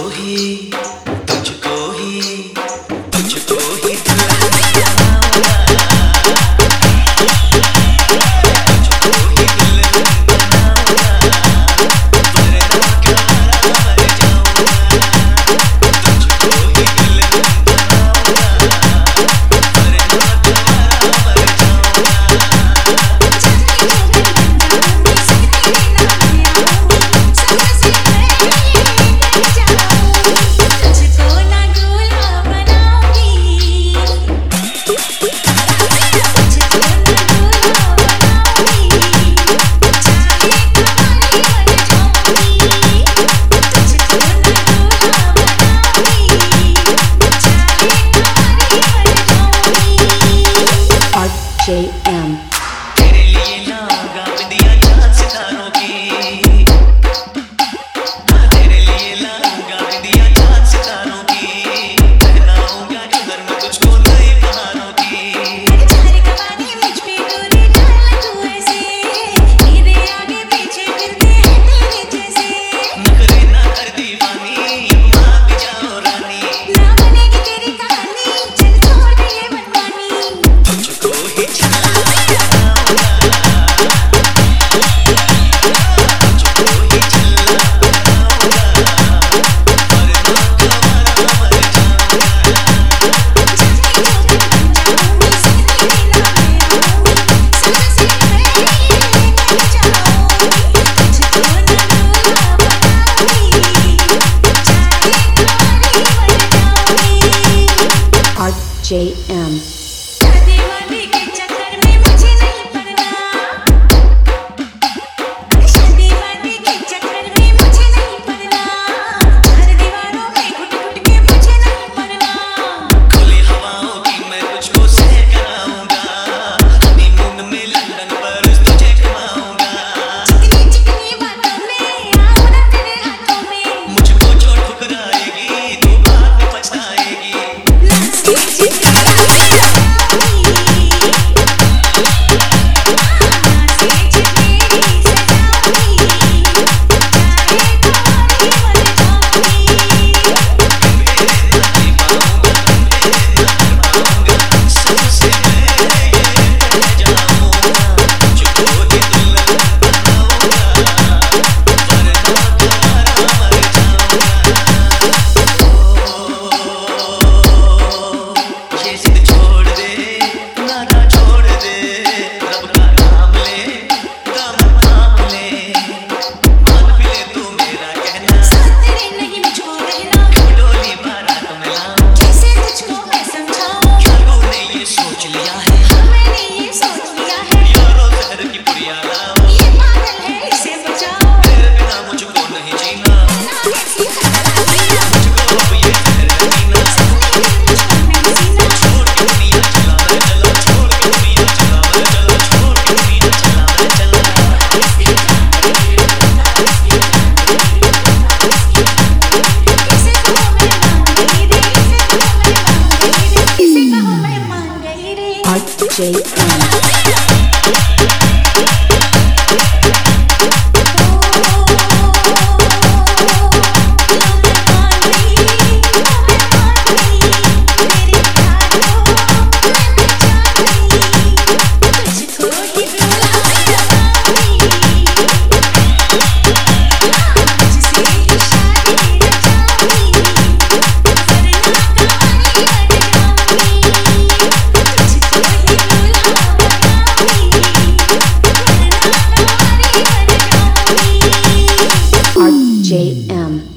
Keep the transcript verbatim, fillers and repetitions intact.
ही तुझको ही तुझको ही J M तेरे लिए लागा दिया चांद सितारों की, तेरे लिए लागा दिया चांद सितारों की, पहनाऊंगा इधर मैं तुझको नए बहारों की। चार कवानी मुझ पे गोरी डाल तू ऐसे, मेरे आगे पीछे फिरते हैं तेरे जैसे। नखरे ना कर दीवानी, भाग जाओ रानी, ना बनेगी तेरी कहानी, चल छोड़ दे ये मनमानी। तुझको ही चला J M शादी वादी के चक्कर में मुझे नहीं पड़ना, शादी वादी के चक्कर में मुझे नहीं पड़ना, चार दीवारों में घुट घुट के मुझे नहीं पड़ना। खुली हवाओं की मैं तुझको सैर कराऊंगा, हनीमून में लंदन पर तुझे घुमाऊंगा। चिकनी चिकनी बातों में आऊं ना तेरे हाथों में, मुझको जो ठुकराएगी तू बाद में पछताएगी। J M J M